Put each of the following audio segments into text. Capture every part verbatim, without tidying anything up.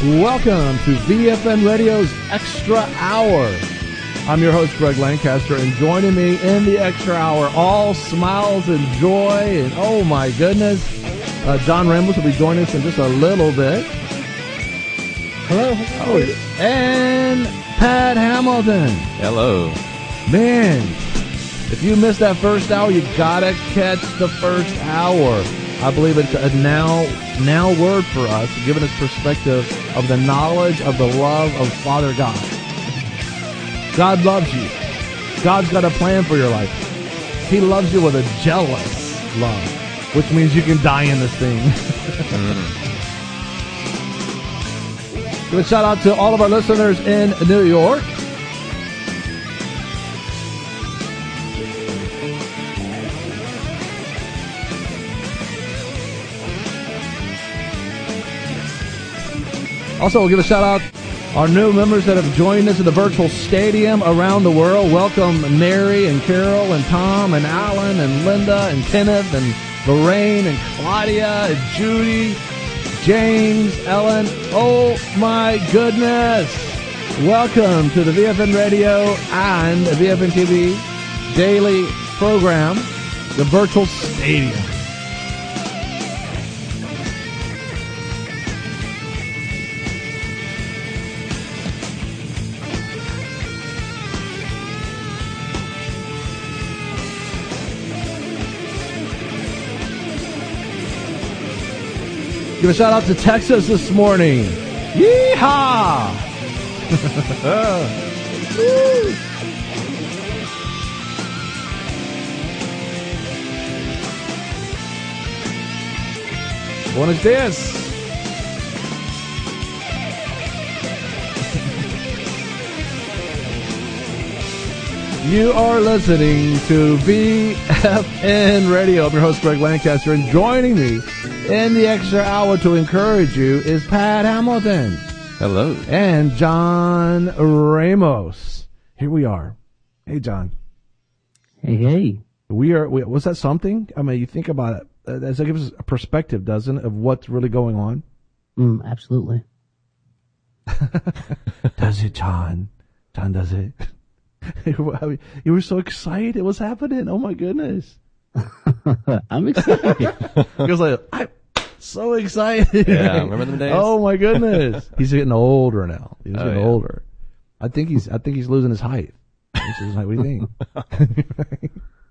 Welcome to V F N Radio's Extra Hour. I'm your host, Greg Lancaster, and joining me in the Extra Hour, all smiles and joy, and oh my goodness, uh, John Ramos will be joining us in just a little bit. Hello. How are you? And Pat Hamilton. Hello. Man, if you missed that first hour, you gotta catch the first hour. I believe it's a now now word for us, giving us perspective of the knowledge of the love of Father God. God loves you. God's got a plan for your life. He loves you with a jealous love, which means you can die in this thing. mm. Give a shout out to all of our listeners in New York. Also, we'll give a shout-out our new members that have joined us in the virtual stadium around the world. Welcome Mary and Carol and Tom and Alan and Linda and Kenneth and Lorraine and Claudia and Judy, James, Ellen. Oh, my goodness. Welcome to the V F N Radio and the V F N T V daily program, the virtual stadium. Give a shout out to Texas this morning. Yeehaw! What is this? You are listening to V F N Radio. I'm your host, Greg Lancaster, and joining me in the extra hour to encourage you is Pat Hamilton. Hello. And John Ramos. Here we are. Hey, John. Hey, hey. We are, we, was that something? I mean, you think about it. Uh, that gives us a perspective, doesn't it, of what's really going on? Mm, absolutely. Does it, John? John, does it? You were so excited. What's happening? Oh, my goodness. I'm excited. He was like, I'm so excited. Yeah, remember them days? Oh my goodness. He's getting older now. He's Oh, getting yeah. older. I think he's I think he's losing his height. He's like, what do you think?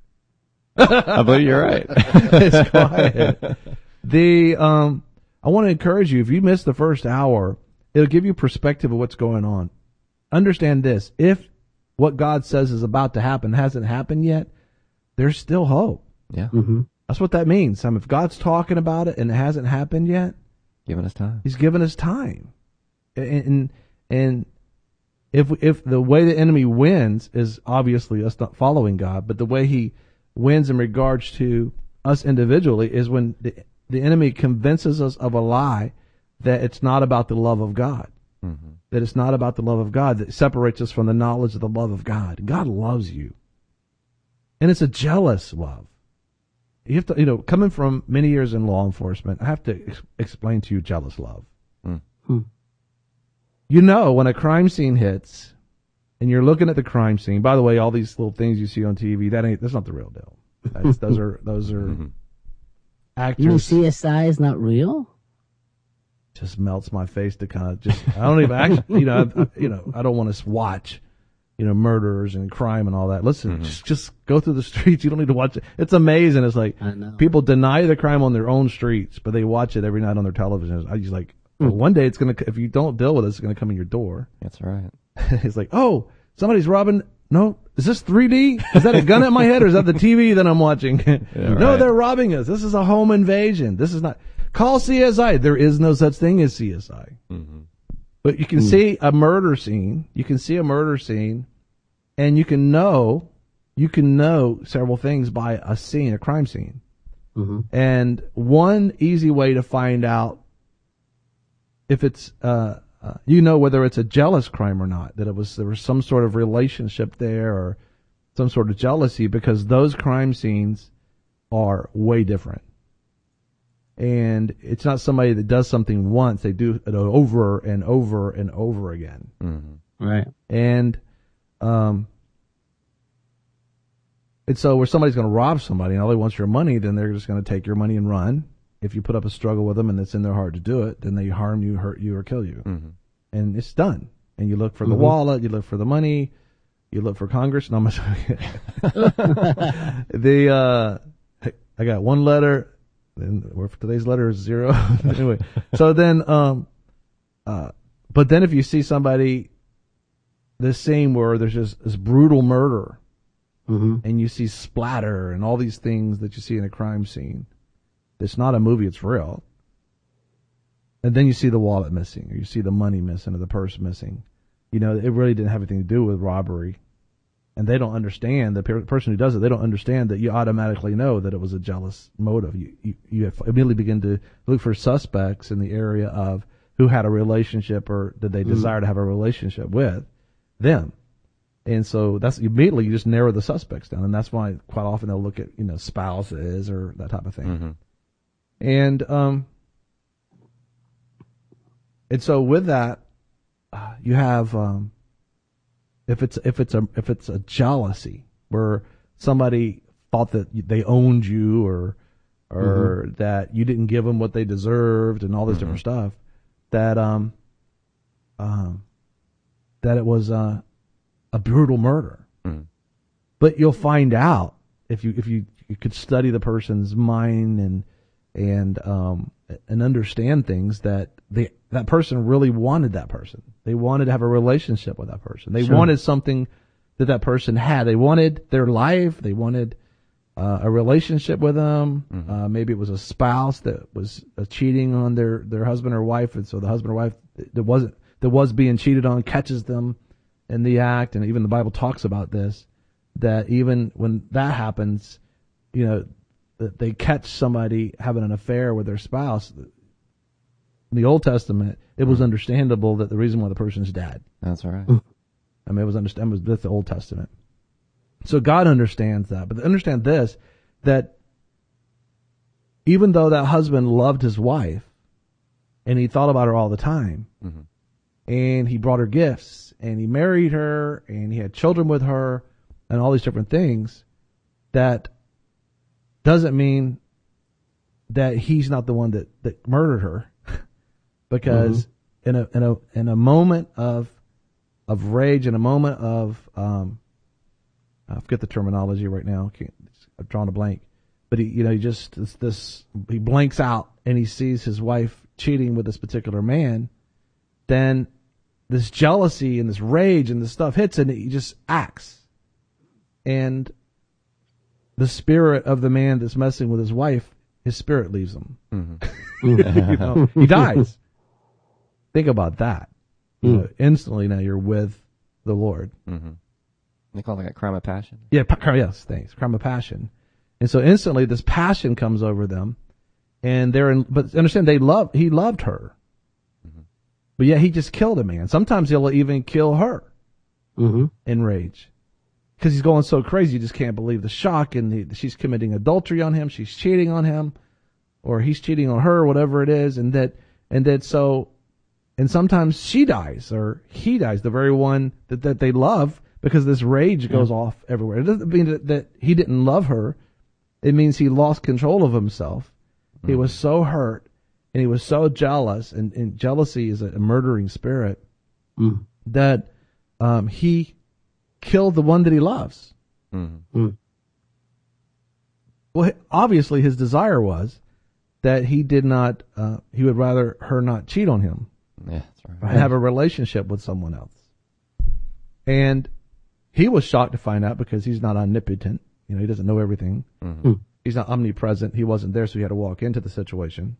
I believe you're right. It's quiet. The um I want to encourage you, if you missed the first hour, it'll give you perspective of what's going on. Understand this. If what God says is about to happen hasn't happened yet, there's still hope. Yeah. Mm-hmm. That's what that means. I mean, if God's talking about it and it hasn't happened yet, Giving us time. He's given us time. And, and, and if, if the way the enemy wins is obviously us not following God, but the way he wins in regards to us individually is when the, the enemy convinces us of a lie that it's not about the love of God. Mm-hmm. That it's not about the love of God, that separates us from the knowledge of the love of God. God loves you. And it's a jealous love. You have to, you know, coming from many years in law enforcement, I have to ex- explain to you jealous love. Mm. Hmm. You know, when a crime scene hits and you're looking at the crime scene, by the way, all these little things you see on T V, that ain't, that's not the real deal. That's, those are, those are Mm-hmm. actors. You know C S I is not real? Just melts my face to kind of just, I don't even actually, you know, I, you know, I don't want to watch, you know, murderers and crime and all that. Listen, Mm-hmm. just, just go through the streets. You don't need to watch it. It's amazing. It's like I know. people deny the crime on their own streets, but they watch it every night on their television. I just like, well, one day it's going to, if you don't deal with it, it's going to come in your door. That's right. It's like, oh, somebody's robbing. No, is this three D? Is that a gun at my head or is that the T V that I'm watching? No, right. they're robbing us. This is a home invasion. This is not, call C S I. There is no such thing as C S I. Mm-hmm. But you can see a murder scene. You can see a murder scene and you can know, you can know several things by a scene, a crime scene. Mm-hmm. And one easy way to find out if it's, uh, uh, you know, whether it's a jealous crime or not, that it was, there was some sort of relationship there or some sort of jealousy, because those crime scenes are way different. And it's not somebody that does something once. They do it over and over and over again. Mm-hmm. Right. And, um, and so where somebody's going to rob somebody and all they want is your money, then they're just going to take your money and run. If you put up a struggle with them and it's in their heart to do it, then they harm you, hurt you, or kill you. Mm-hmm. And it's done. And you look for the Mm-hmm. wallet, you look for the money, you look for Congress. No, I'm not the, uh, I got one letter, and today's letter is zero. Anyway, so then, um, uh, but then if you see somebody, this same where there's just this brutal murder, Mm-hmm. and you see splatter and all these things that you see in a crime scene, it's not a movie, it's real. And then you see the wallet missing, or you see the money missing, or the purse missing. You know, it really didn't have anything to do with robbery. And they don't understand, the per- person who does it, they don't understand that you automatically know that it was a jealous motive. You, you, you immediately begin to look for suspects in the area of who had a relationship or did they Mm-hmm. desire to have a relationship with them. And so that's immediately you just narrow the suspects down. And that's why quite often they'll look at, you know, spouses or that type of thing. Mm-hmm. And, um, and so with that, uh, you have, um, if it's, if it's a, if it's a jealousy where somebody thought that they owned you or, or Mm-hmm. that you didn't give them what they deserved and all this Mm-hmm. different stuff, that, um, um, that it was, uh, a brutal murder. Mm-hmm. But you'll find out if you, if you, you could study the person's mind and, and, um, and understand things that they, that person really wanted that person. They wanted to have a relationship with that person. They Sure. wanted something that that person had. They wanted their life. They wanted, uh, a relationship with them. Mm-hmm. Uh, maybe it was a spouse that was uh, cheating on their, their husband or wife. And so the husband or wife that wasn't, that was being cheated on catches them in the act. And even the Bible talks about this, that even when that happens, you know, that they catch somebody having an affair with their spouse. In the Old Testament, it was understandable that the reason why the person's dead. That's right. I mean, it was understandable. That's the Old Testament. So God understands that. But understand this, that even though that husband loved his wife and he thought about her all the time, Mm-hmm. and he brought her gifts and he married her and he had children with her and all these different things, that doesn't mean that he's not the one that, that murdered her. Because mm-hmm. in a, in a, in a moment of, of rage, in a moment of, um, I forget the terminology right now. Can't, I've drawn a blank, but he, you know, he just, this, this, he blanks out and he sees his wife cheating with this particular man. Then this jealousy and this rage and this stuff hits and he just acts. And the spirit of the man that's messing with his wife, his spirit leaves him. Mm-hmm. You know, he dies. Think about that. You Mm. know, instantly now you're with the Lord. Mm-hmm. They call it like a crime of passion. Yeah, pa- yes, thanks. Crime of passion. And so instantly this passion comes over them and they're in, but understand they love, he loved her. Mm-hmm. But yet he just killed a man. Sometimes he'll even kill her Mm-hmm. in rage. Because he's going so crazy, you just can't believe the shock, and he, she's committing adultery on him, she's cheating on him, or he's cheating on her, whatever it is, and that, and that so, and sometimes she dies, or he dies, the very one that, that they love, because this rage goes Yeah. off everywhere. It doesn't mean that, that he didn't love her. It means he lost control of himself. Mm-hmm. He was so hurt, and he was so jealous, and, and jealousy is a, a murdering spirit, Mm. that um, he killed the one that he loves. Mm-hmm. Mm. Well, obviously his desire was that he did not, uh, he would rather her not cheat on him Yeah, that's and right. have a relationship with someone else. And he was shocked to find out, because he's not omnipotent. You know, he doesn't know everything. Mm-hmm. Mm. He's not omnipresent. He wasn't there, so he had to walk into the situation.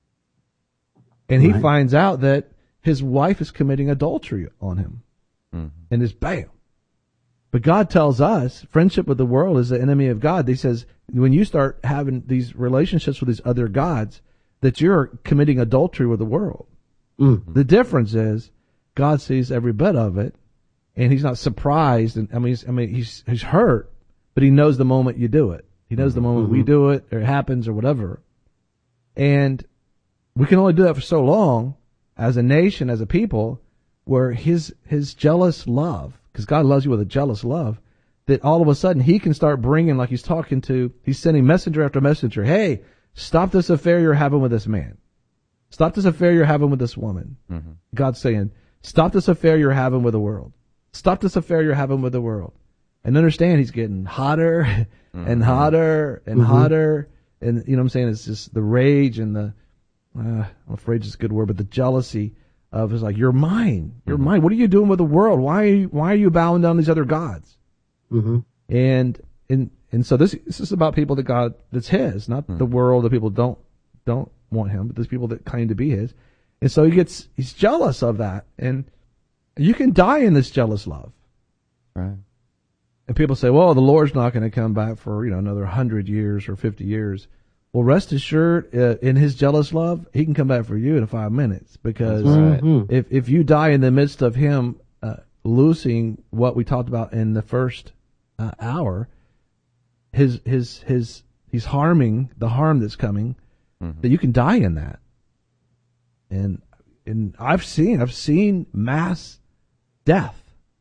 And he Right. finds out that his wife is committing adultery on him. Mm-hmm. And it's bam. But God tells us friendship with the world is the enemy of God. He says when you start having these relationships with these other gods, that you're committing adultery with the world. Mm. The difference is God sees every bit of it, and he's not surprised. And I mean, he's, I mean, he's, he's hurt, but he knows the moment you do it. He knows the moment Mm-hmm. we do it, or it happens, or whatever. And we can only do that for so long as a nation, as a people, where his his jealous love, because God loves you with a jealous love, that all of a sudden he can start bringing, like he's talking to, he's sending messenger after messenger. Hey, stop this affair you're having with this man. Stop this affair you're having with this woman. Mm-hmm. God's saying, stop this affair you're having with the world. Stop this affair you're having with the world. And understand he's getting hotter mm-hmm. and hotter and mm-hmm. hotter. And, you know what I'm saying? It's just the rage and the, uh, I'm afraid it's a good word, but the jealousy of, it's like, you're mine. You're mm-hmm. mine. What are you doing with the world? Why are you, why are you bowing down these other gods? Mm-hmm. And, and, and so this, this is about people that God, that's his, not mm-hmm. the world that people don't, don't want him, but there's people that claim to be his. And so he gets, he's jealous of that. And you can die in this jealous love. Right. And people say, well, the Lord's not going to come back for, you know, another hundred years or fifty years. Well, rest assured, uh, in his jealous love, he can come back for you in five minutes. Because right. if, if you die in the midst of him, uh, losing what we talked about in the first uh, hour, his, his, his, he's harming the harm that's coming, mm-hmm. that you can die in that. And, and I've seen, I've seen mass death.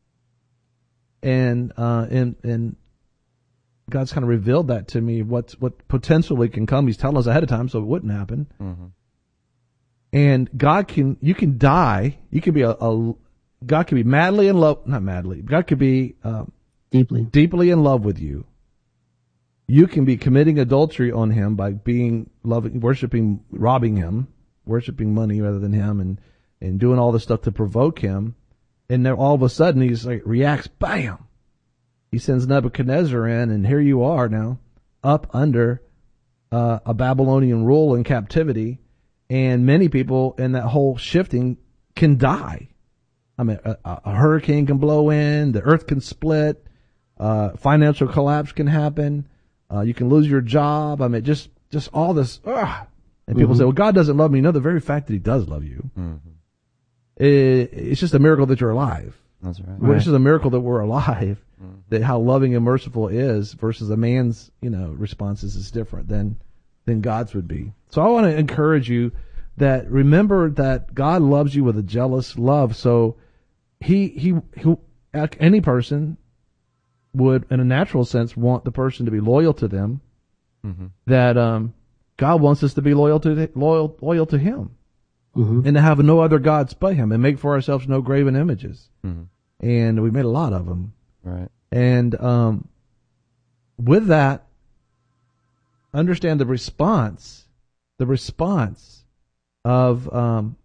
And, uh, and, and God's kind of revealed that to me, what's, what potentially can come. He's telling us ahead of time so it wouldn't happen. Mm-hmm. And God can, you can die. You can be a, a God can be madly in love, not madly, God could be, um, deeply, deeply in love with you. You can be committing adultery on him by being loving, worshiping, robbing him, worshiping money rather than him, and, and doing all this stuff to provoke him. And then all of a sudden he's like, reacts, bam! He sends Nebuchadnezzar in, and here you are now, up under uh, a Babylonian rule in captivity, and many people in that whole shifting can die. I mean, a, a hurricane can blow in, the earth can split, uh, financial collapse can happen, uh, you can lose your job. I mean, just just all this. Ugh. And people mm-hmm. say, well, God doesn't love me. No, the very fact that he does love you, mm-hmm. it, it's just a miracle that you're alive. That's right. Well, it's just a miracle that we're alive, mm-hmm. that how loving and merciful is versus a man's, you know, responses is different than, than God's would be. So I want to encourage you that remember that God loves you with a jealous love. So he, he, he any person would, in a natural sense, want the person to be loyal to them, mm-hmm. that, um, God wants us to be loyal to, loyal, loyal to him, mm-hmm. and to have no other gods but him, and make for ourselves no graven images. Mm-hmm. And we made a lot of them. Right. And, um, with that, understand the response, the response of, um,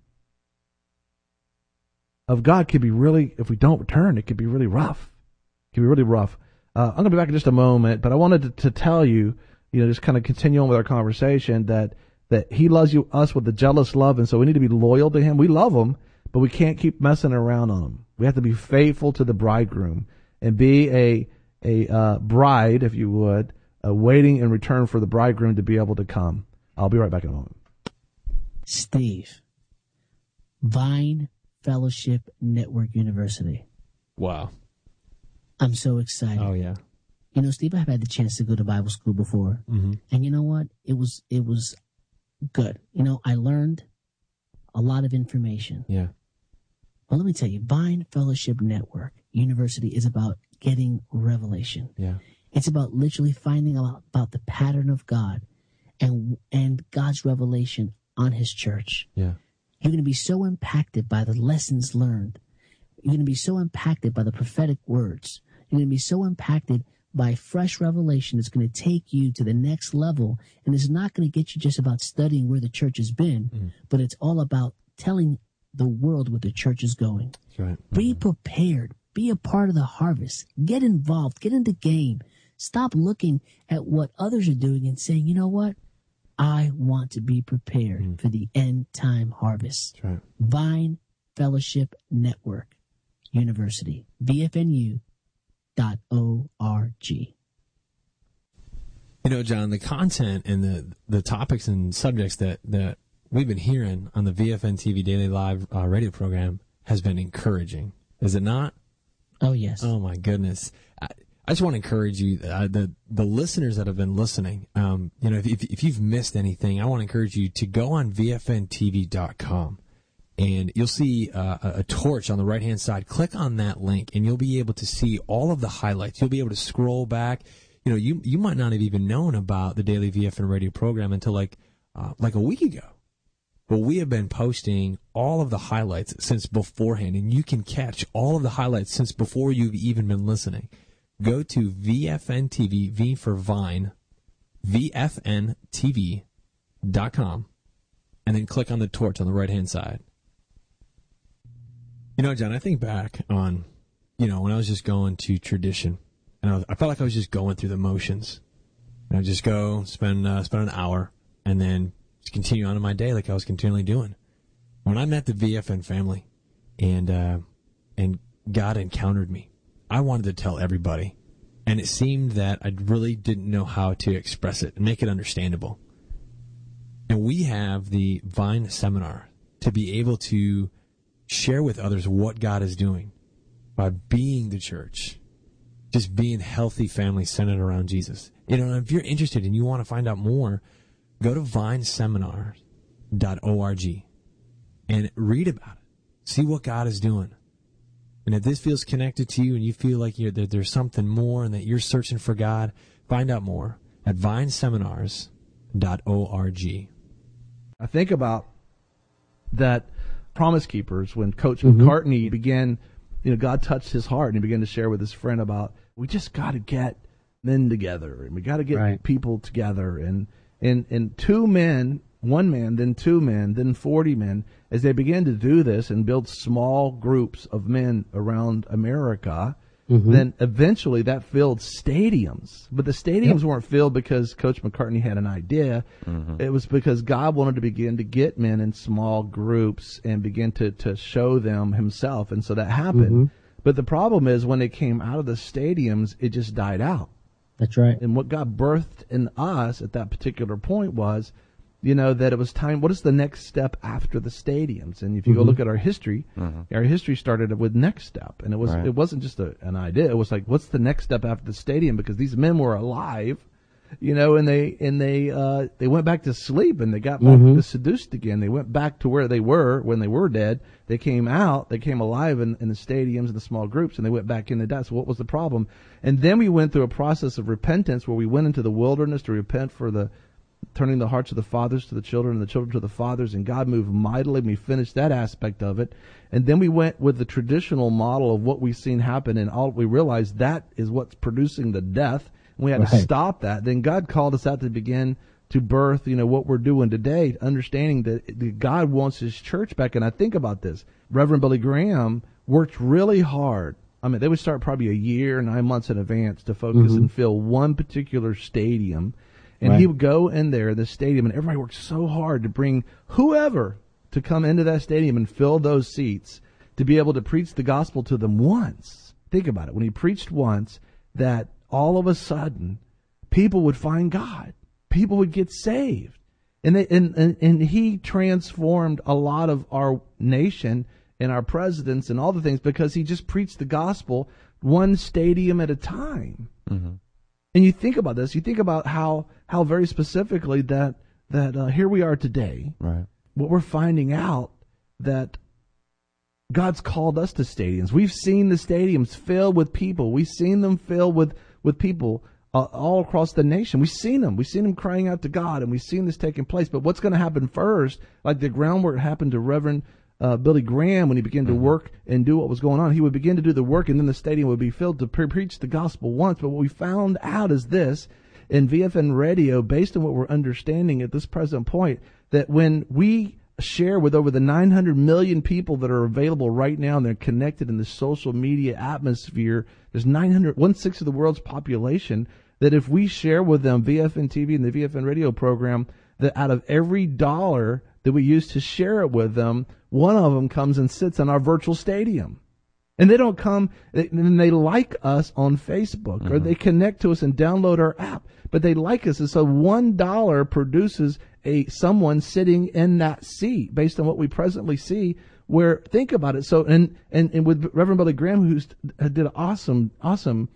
of God could be really, if we don't return, it could be really rough. It could be really rough. Uh, I'm going to be back in just a moment, but I wanted to, to tell you, you know, just kind of continue on with our conversation that, that he loves you, us with a jealous love. And so we need to be loyal to him. We love him, but we can't keep messing around on him. We have to be faithful to the bridegroom and be a, a, uh, bride, if you would, uh, waiting in return for the bridegroom to be able to come. I'll be right back in a moment. Steve, Vine Fellowship Network University. Wow. I'm so excited. Oh, yeah. You know, Steve, I've had the chance to go to Bible school before. Mm-hmm. And you know what? It was, it was good. You know, I learned a lot of information. Yeah. Well, let me tell you, Vine Fellowship Network University is about getting revelation. Yeah. It's about literally finding out about the pattern of God and, and God's revelation on his church. Yeah. You're going to be so impacted by the lessons learned. You're going to be so impacted by the prophetic words. You're going to be so impacted by fresh revelation that's going to take you to the next level. And it's not going to get you just about studying where the church has been, mm. but it's all about telling the world where the church is going. That's right. Be prepared. Be a part of the harvest. Get involved. Get in the game. Stop looking at what others are doing and saying, you know what? I want to be prepared mm. for the end time harvest. That's right. Vine Fellowship Network University, V F N U dot O R G. You know, John, the content and the the topics and subjects that, that we've been hearing on the V F N T V Daily Live uh, radio program has been encouraging. Is it not? Oh, yes. Oh, my goodness. I, I just want to encourage you, uh, the the listeners that have been listening. Um, you know, if, if if you've missed anything, I want to encourage you to go on V F N T V dot com, and you'll see uh, a, a torch on the right hand side. Click on that link, and you'll be able to see all of the highlights. You'll be able to scroll back. You know, you you might not have even known about the daily V F N radio program until like uh, like a week ago. But we have been posting all of the highlights since beforehand, and you can catch all of the highlights since before you've even been listening. Go to V F N T V, V for Vine, V F N T V dot com, and then click on the torch on the right-hand side. You know, John, I think back on, you know, when I was just going to tradition, and I, was, I felt like I was just going through the motions. And I'd just go, spend, uh, spend an hour, and then just continue on in my day like I was continually doing. When I met the V F N family, and uh, and God encountered me, I wanted to tell everybody, and it seemed that I really didn't know how to express it and make it understandable. And we have the Vine Seminar to be able to share with others what God is doing by being the church, just being healthy families centered around Jesus. You know, if you're interested and you want to find out more, go to vine seminar dot org and read about it. See what God is doing. And if this feels connected to you and you feel like you're, that there's something more and that you're searching for God, find out more at vine seminars dot org. I think about that Promise Keepers when Coach Mm-hmm. McCartney began, you know, God touched his heart and he began to share with his friend about, we just got to get men together and we got to get Right. people together. And, and, and two men, one man, then two men, then forty men, as they began to do this and build small groups of men around America, Mm-hmm. then eventually that filled stadiums. But the stadiums Yep. weren't filled because Coach McCartney had an idea. Mm-hmm. It was because God wanted to begin to get men in small groups and begin to, to show them himself. And so that happened. Mm-hmm. But the problem is when it came out of the stadiums, it just died out. That's right. And what God birthed in us at that particular point was, you know, that it was time. What is the next step after the stadiums? And if you Mm-hmm. go look at our history, Mm-hmm. our history started with Next Step, and it was Right. it wasn't just a, an idea. It was like, what's the next step after the stadium? Because these men were alive, you know, and they and they uh, they went back to sleep and they got back Mhm. to seduced again. They went back to where they were when they were dead. They came out, they came alive in, in the stadiums and the small groups, and they went back into death. So what was the problem? And then we went through a process of repentance where we went into the wilderness to repent for the turning the hearts of the fathers to the children and the children to the fathers, and God moved mightily. We finished that aspect of it. And then we went with the traditional model of what we've seen happen, and all we realized that is what's producing the death. And we had to Right. stop that. Then God called us out to begin to birth, you know, what we're doing today, understanding that that God wants his church back. And I think about this. Reverend Billy Graham worked really hard. I mean, they would start probably a year, nine months in advance to focus Mhm. and fill one particular stadium. And Right. he would go in there, the stadium, and everybody worked so hard to bring whoever to come into that stadium and fill those seats to be able to preach the gospel to them once. Think about it. When he preached once, that all of a sudden people would find God. People would get saved. And, they, and, and, and he transformed a lot of our nation and our presidents and all the things because he just preached the gospel one stadium at a time. Mm-hmm. And you think about this, you think about how, how very specifically that, that uh, here we are today, Right. what we're finding out that God's called us to stadiums. We've seen the stadiums filled with people. We've seen them filled with, with people uh, all across the nation. We've seen them. We've seen them crying out to God, and we've seen this taking place. But what's going to happen first, like the groundwork happened to Reverend Uh, Billy Graham, when he began to work and do what was going on, he would begin to do the work, and then the stadium would be filled to pre- preach the gospel once. But what we found out is this, in V F N radio, based on what we're understanding at this present point, that when we share with over the nine hundred million people that are available right now, and they're connected in the social media atmosphere, there's nine hundred, one-sixth of the world's population, that if we share with them V F N T V and the V F N radio program, that out of every dollar that we use to share it with them, one of them comes and sits in our virtual stadium. And they don't come, and they like us on Facebook, mm-hmm. or they connect to us and download our app, but they like us. And so one dollar produces a someone sitting in that seat based on what we presently see, where, think about it. So, and, and, and with Reverend Billy Graham, who did an awesome, awesome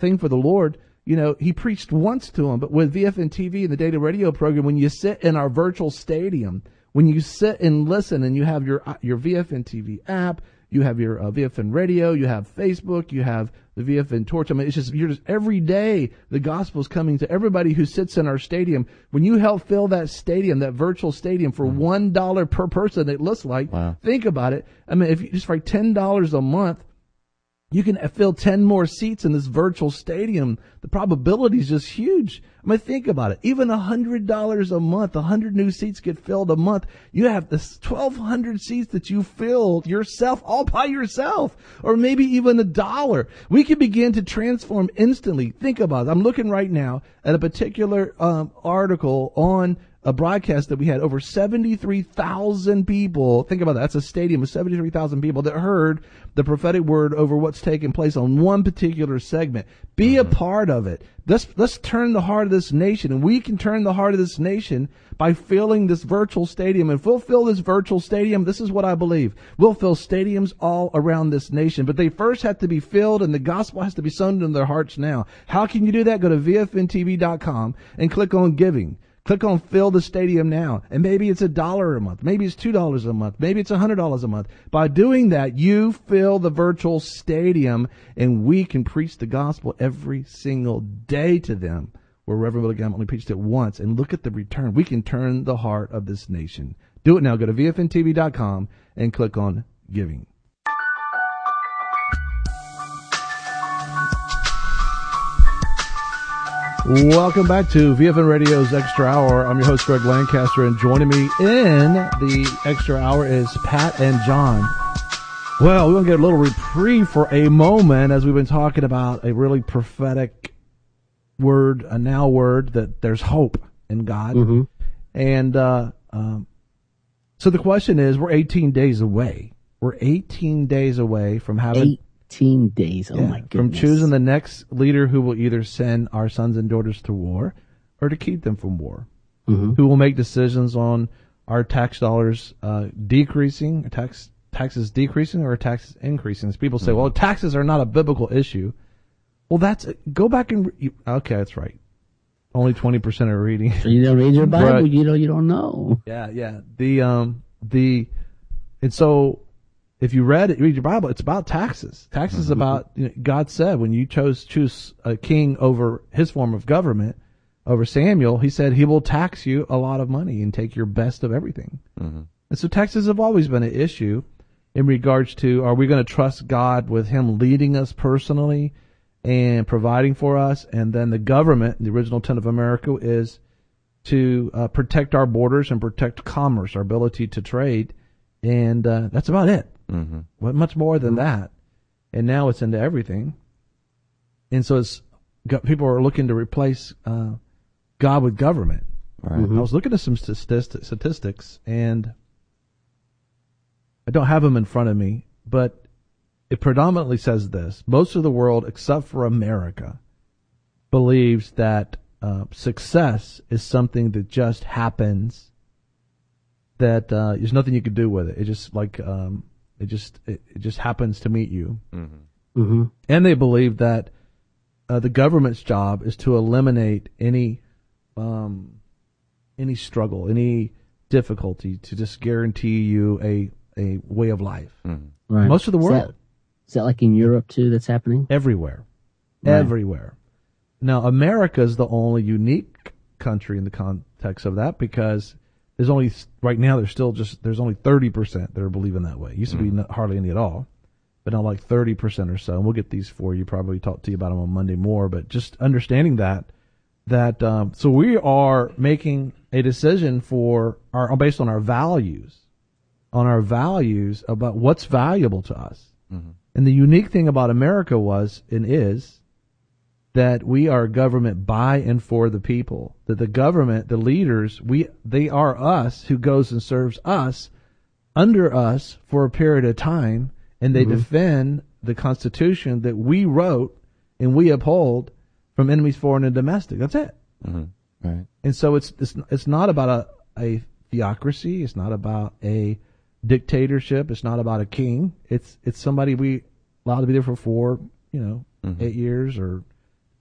thing for the Lord, you know, he preached once to them. But with V F N T V and the Data Radio program, when you sit in our virtual stadium, when you sit and listen and you have your your V F N T V app, you have your uh, V F N Radio, you have Facebook, you have the V F N Torch. I mean, it's just, you're just, every day the gospel's coming to everybody who sits in our stadium. When you help fill that stadium, that virtual stadium, for mm-hmm. one dollar per person, it looks like, wow. think about it. I mean, if you just for like ten dollars a month, you can fill ten more seats in this virtual stadium. The probability is just huge. I mean, think about it. Even one hundred dollars a month, one hundred new seats get filled a month. You have this twelve hundred seats that you filled yourself, all by yourself, or maybe even a dollar. We can begin to transform instantly. Think about it. I'm looking right now at a particular um, article on a broadcast that we had over seventy-three thousand people. Think about that. That's a stadium of seventy-three thousand people that heard the prophetic word over what's taking place on one particular segment. Be a part of it. Let's, let's turn the heart of this nation, and we can turn the heart of this nation by filling this virtual stadium. And if we'll fill this virtual stadium, this is what I believe. We'll fill stadiums all around this nation, but they first have to be filled, and the gospel has to be sown in their hearts now. How can you do that? Go to V F N T V dot com and click on giving. Click on fill the stadium now. And maybe it's a dollar a month. Maybe it's two dollars a month. Maybe it's a hundred dollars a month. By doing that, you fill the virtual stadium, and we can preach the gospel every single day to them. Where Reverend Willie Graham only preached it once, and look at the return. We can turn the heart of this nation. Do it now. Go to V F N T V dot com and click on giving. Welcome back to V F N Radio's Extra Hour. I'm your host, Greg Lancaster, and joining me in the Extra Hour is Pat and John. Well, we're going to get a little reprieve for a moment as we've been talking about a really prophetic word, a now word, that there's hope in God. Mm-hmm. And uh, um, so the question is, we're eighteen days away. We're eighteen days away from having... eighteen days. Oh, yeah, my goodness. From choosing the next leader who will either send our sons and daughters to war or to keep them from war. Mm-hmm. Who will make decisions on our tax dollars uh, decreasing, tax taxes decreasing, or taxes increasing. As people say, mm-hmm. well, taxes are not a biblical issue. Well, that's go back and re- okay, that's right. Only twenty percent are reading. So you don't read your Bible, but, you know, you don't know. Yeah, yeah. The um the and so. If you read it, read your Bible, it's about taxes. Taxes mm-hmm. about, you know, God said when you chose choose a king over his form of government, over Samuel, he said he will tax you a lot of money and take your best of everything. Mm-hmm. And so taxes have always been an issue in regards to, are we going to trust God with him leading us personally and providing for us? And then the government, the original intent of America, is to uh, protect our borders and protect commerce, our ability to trade. And uh, that's about it. Mm-hmm. What much more than that? And now it's into everything. And so it's got, people are looking to replace uh, God with government. Right. Mm-hmm. I was looking at some statist- statistics, and I don't have them in front of me, but it predominantly says this: most of the world, except for America, believes that uh, success is something that just happens. That uh, there's nothing you could do with it. It just like um, it just it, it just happens to meet you. Mm-hmm. Mm-hmm. And they believe that uh, the government's job is to eliminate any um, any struggle, any difficulty, to just guarantee you a a way of life. Mm-hmm. Right. Most of the Is world, that, is that like in Europe too? That's happening everywhere, right. everywhere. Now, America is the only unique country in the context of that, because there's only, right now, there's still just, there's only thirty percent that are believing that way. It used to be not, hardly any at all, but now like thirty percent or so. And we'll get these for you, probably talk to you about them on Monday more, but just understanding that, that, um, so we are making a decision for our, based on our values, on our values about what's valuable to us. Mm-hmm. And the unique thing about America was, and is, that we are a government by and for the people. That the government, the leaders, we they are us, who goes and serves us, under us for a period of time, and they mm-hmm. defend the Constitution that we wrote and we uphold from enemies foreign and domestic. That's it. Mm-hmm. Right. And so it's it's it's not about a, a theocracy. It's not about a dictatorship. It's not about a king. It's it's somebody we allowed to be there for four, you know, mm-hmm. eight years or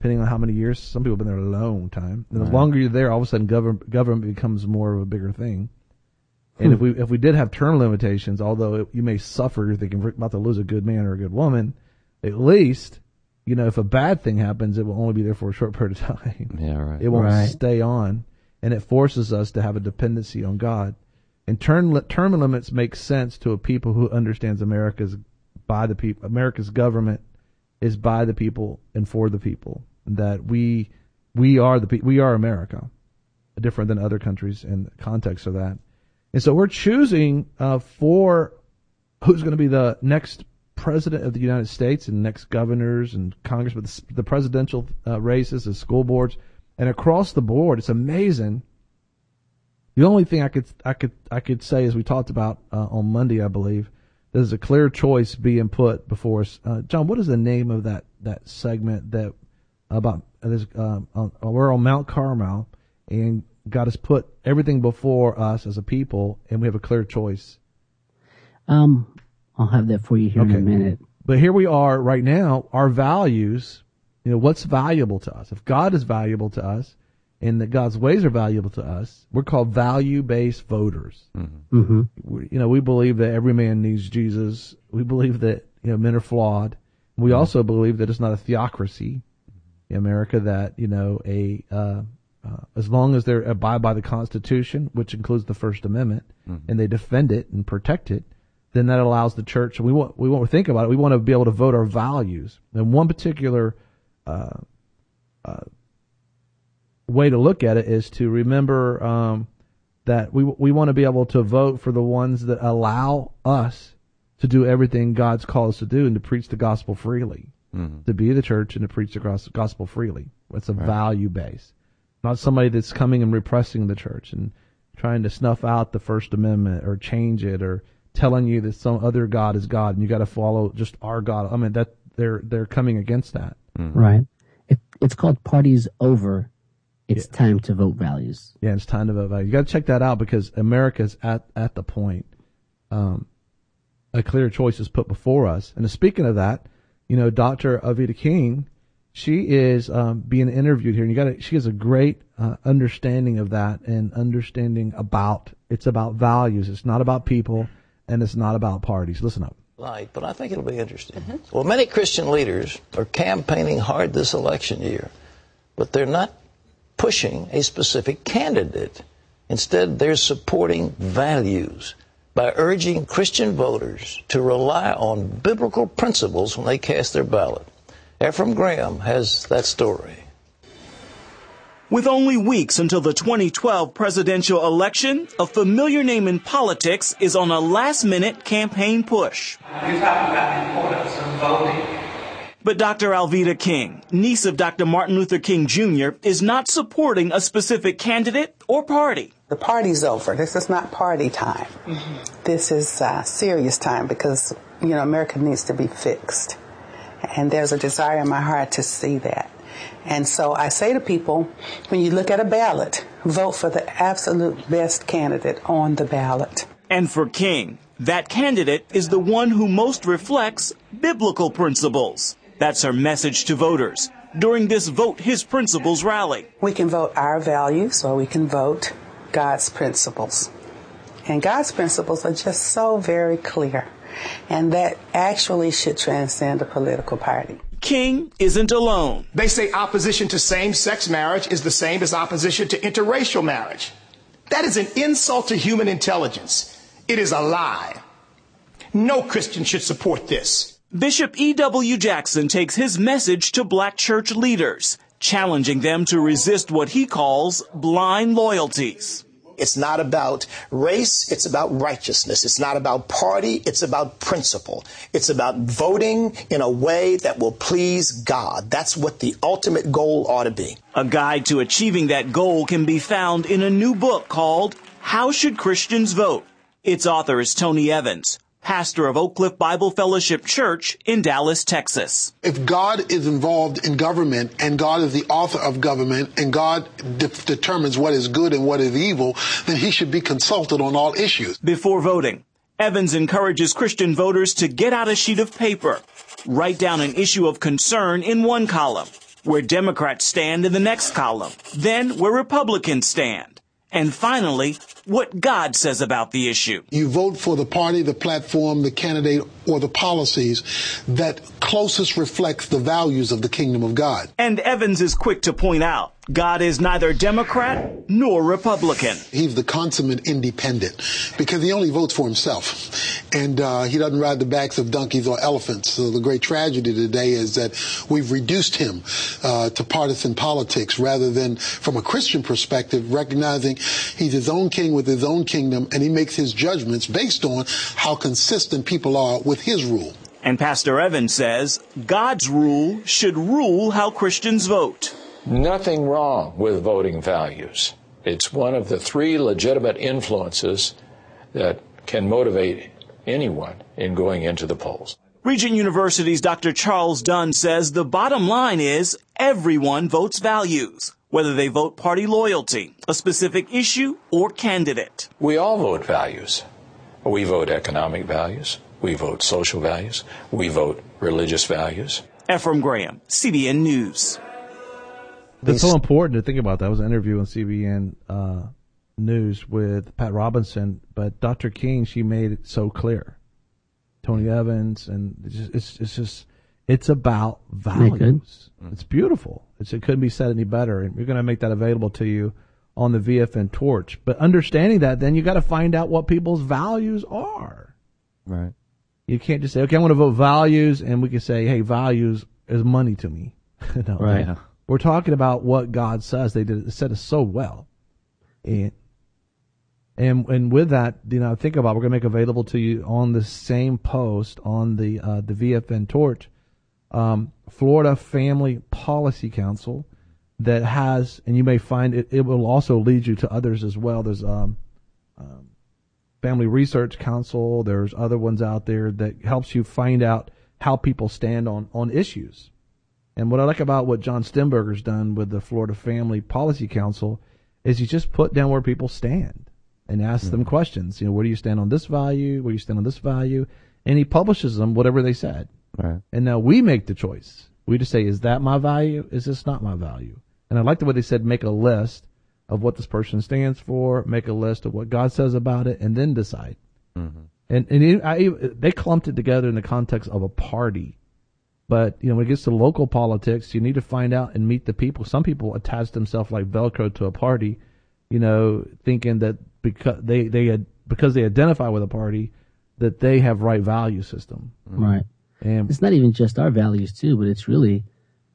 depending on how many years. Some people have been there a long time. And the Right. longer you're there, all of a sudden government government becomes more of a bigger thing. And Hmm. if we if we did have term limitations, although it, you may suffer, you're thinking we're about to lose a good man or a good woman, at least, you know, if a bad thing happens, it will only be there for a short period of time. Yeah, right. It won't Right. stay on, and it forces us to have a dependency on God. And term term limits make sense to a people who understands America's by the people. America's government is by the people and for the people. That we we are the pe- we are America, different than other countries in the context of that. And so we're choosing uh, for who's going to be the next president of the United States and next governors and congressmen, the, the presidential uh, races, the school boards, and across the board, it's amazing. The only thing I could I could I could say, as we talked about uh, on Monday, I believe, there's a clear choice being put before us. Uh, John, what is the name of that that segment that about uh, this? Uh, on, we're on Mount Carmel, and God has put everything before us as a people, and we have a clear choice. Um, I'll have that for you here Okay. in a minute. But here we are right now. Our values, you know, what's valuable to us? If God is valuable to us, and that God's ways are valuable to us, we're called value-based voters. Mm-hmm. We, you know, we believe that every man needs Jesus. We believe that, you know, men are flawed. We also believe that it's not a theocracy in America, that, you know, a uh, uh, as long as they abide by the Constitution, which includes the First Amendment, Mm-hmm. and they defend it and protect it, then that allows the church. We want we want to think about it. We want to be able to vote our values. And one particular uh, uh, way to look at it is to remember um, that we we want to be able to vote for the ones that allow us to do everything God's called us to do and to preach the gospel freely, Mm-hmm. to be the church and to preach the gos- gospel freely. It's a Right. value base, not somebody that's coming and repressing the church and trying to snuff out the First Amendment or change it or telling you that some other God is God and you got to follow just our God. I mean, that they're they're coming against that. Mm-hmm. Right. It, it's called Parties Over. It's Yeah. time to vote values. Yeah, it's time to vote value. You got to check that out because America's at at the point. Um, a clear choice is put before us. And speaking of that, you know, Doctor Avita King, she is um, being interviewed here, and you got to. She has a great uh, understanding of that and understanding about it's about values. It's not about people, and it's not about parties. Listen up. Light, but I think it'll be interesting. Well, many Christian leaders are campaigning hard this election year, but they're not pushing a specific candidate. Instead, they're supporting values by urging Christian voters to rely on biblical principles when they cast their ballot. Ephraim Graham has that story. With only weeks until the twenty twelve presidential election, a familiar name in politics is on a last-minute campaign push. You're talking about the importance of voting. But Doctor Alveda King, niece of Doctor Martin Luther King Junior, is not supporting a specific candidate or party. The party's over. This is not party time. Mm-hmm. This is uh, serious time because, you know, America needs to be fixed. And there's a desire in my heart to see that. And so I say to people, when you look at a ballot, vote for the absolute best candidate on the ballot. And for King, that candidate is the one who most reflects biblical principles. That's her message to voters during this Vote His Principles rally. We can vote our values or we can vote God's principles. And God's principles are just so very clear. And that actually should transcend a political party. King isn't alone. They say opposition to same-sex marriage is the same as opposition to interracial marriage. That is an insult to human intelligence. It is a lie. No Christian should support this. Bishop E W Jackson takes his message to black church leaders, challenging them to resist what he calls blind loyalties. It's not about race, it's about righteousness. It's not about party, it's about principle. It's about voting in a way that will please God. That's what the ultimate goal ought to be. A guide to achieving that goal can be found in a new book called How Should Christians Vote? Its author is Tony Evans, pastor of Oak Cliff Bible Fellowship Church in Dallas, Texas. If God is involved in government and God is the author of government and God de- determines what is good and what is evil, then he should be consulted on all issues. Before voting, Evans encourages Christian voters to get out a sheet of paper, write down an issue of concern in one column, where Democrats stand in the next column, then where Republicans stand, and finally, what God says about the issue. You vote for the party, the platform, the candidate, or the policies that closest reflects the values of the kingdom of God. And Evans is quick to point out, God is neither Democrat nor Republican. He's the consummate independent because he only votes for himself. And uh, he doesn't ride the backs of donkeys or elephants. So the great tragedy today is that we've reduced him uh, to partisan politics rather than, from a Christian perspective, recognizing he's his own king with his own kingdom, and he makes his judgments based on how consistent people are with his rule. And Pastor Evans says God's rule should rule how Christians vote. Nothing wrong with voting values. It's one of the three legitimate influences that can motivate anyone in going into the polls. Regent University's Doctor Charles Dunn says the bottom line is everyone votes values, whether they vote party loyalty, a specific issue, or candidate. We all vote values. We vote economic values. We vote social values. We vote religious values. Ephraim Graham, C B N News. It's so important to think about that. I was an interview on C B N uh, News with Pat Robinson, but Doctor King, she made it so clear. Tony Evans, and it's just, it's, it's just, it's about values. It's beautiful. It's, it couldn't be said any better. And we're going to make that available to you on the V F N Torch. But understanding that, then you got to find out what people's values are. Right. You can't just say, okay, I want to vote values, and we can say, hey, values is money to me. No. Right. Yeah. We're talking about what God says. They did it said it so well, and and and with that, you know, think about, we're going to make available to you on the same post on the uh, the V F N Torch, um, Florida Family Policy Council, that has, and you may find it. It will also lead you to others as well. There's um, um, Family Research Council. There's other ones out there that helps you find out how people stand on on issues. And what I like about what John Stemberger's done with the Florida Family Policy Council is he just put down where people stand and ask mm-hmm. them questions. You know, where do you stand on this value? Where do you stand on this value? And he publishes them, whatever they said. Right. And now we make the choice. We just say, is that my value? Is this not my value? And I like the way they said, make a list of what this person stands for, make a list of what God says about it, and then decide. Mm-hmm. And, and it, I, they clumped it together in the context of a party. But, you know, when it gets to local politics, you need to find out and meet the people. Some people attach themselves like Velcro to a party, you know, thinking that because they, they had, because they identify with a party, that they have right value system. Right. And it's not even just our values too, but it's really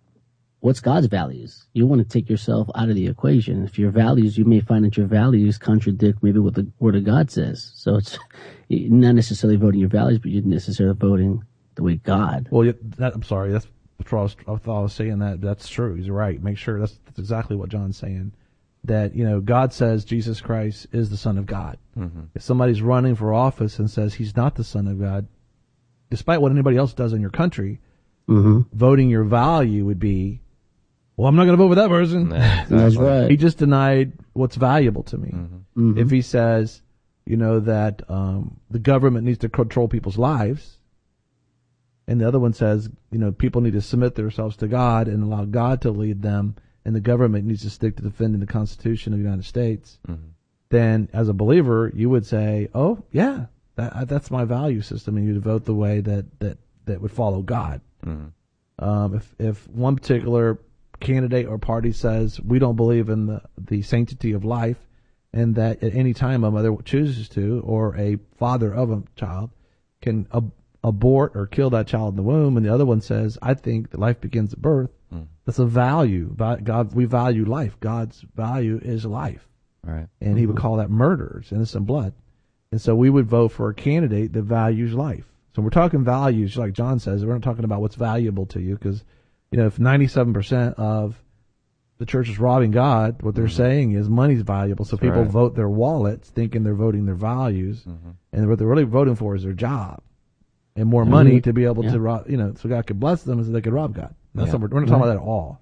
what's God's values. You want to take yourself out of the equation. If your values, you may find that your values contradict maybe what the Word of God says. So it's not necessarily voting your values, but you're necessarily voting the way God. Well, that, I'm sorry. That's what I, was, I thought I was saying that. That's true. He's right. Make sure that's, that's exactly what John's saying. That, you know, God says Jesus Christ is the Son of God. Mm-hmm. If somebody's running for office and says he's not the Son of God, despite what anybody else does in your country, mm-hmm. voting your value would be, well, I'm not going to vote for that person. That's right. He just denied what's valuable to me. Mm-hmm. Mm-hmm. If he says, you know, that um, the government needs to control people's lives, and the other one says, you know, people need to submit themselves to God and allow God to lead them, and the government needs to stick to defending the Constitution of the United States, mm-hmm. then as a believer, you would say, oh, yeah, that, that's my value system, and you'd vote the way that, that, that would follow God. Mm-hmm. Um, if, if one particular candidate or party says, we don't believe in the, the sanctity of life, and that at any time a mother chooses to, or a father of a child can ab- abort or kill that child in the womb, and the other one says, I think that life begins at birth. Mm. That's a value. God, we value life. God's value is life. Right. And mm-hmm. he would call that murderers, innocent blood. And so we would vote for a candidate that values life. So we're talking values, like John says. We're not talking about what's valuable to you, because, you know, if ninety-seven percent of the church is robbing God, what they're mm-hmm. saying is money's valuable. So That's people right. vote their wallets thinking they're voting their values, mm-hmm. and what they're really voting for is their job and more mm-hmm. money to be able yeah. to rob, you know, so God could bless them and so they could rob God. That's yeah. what we're, we're not talking right. about that at all.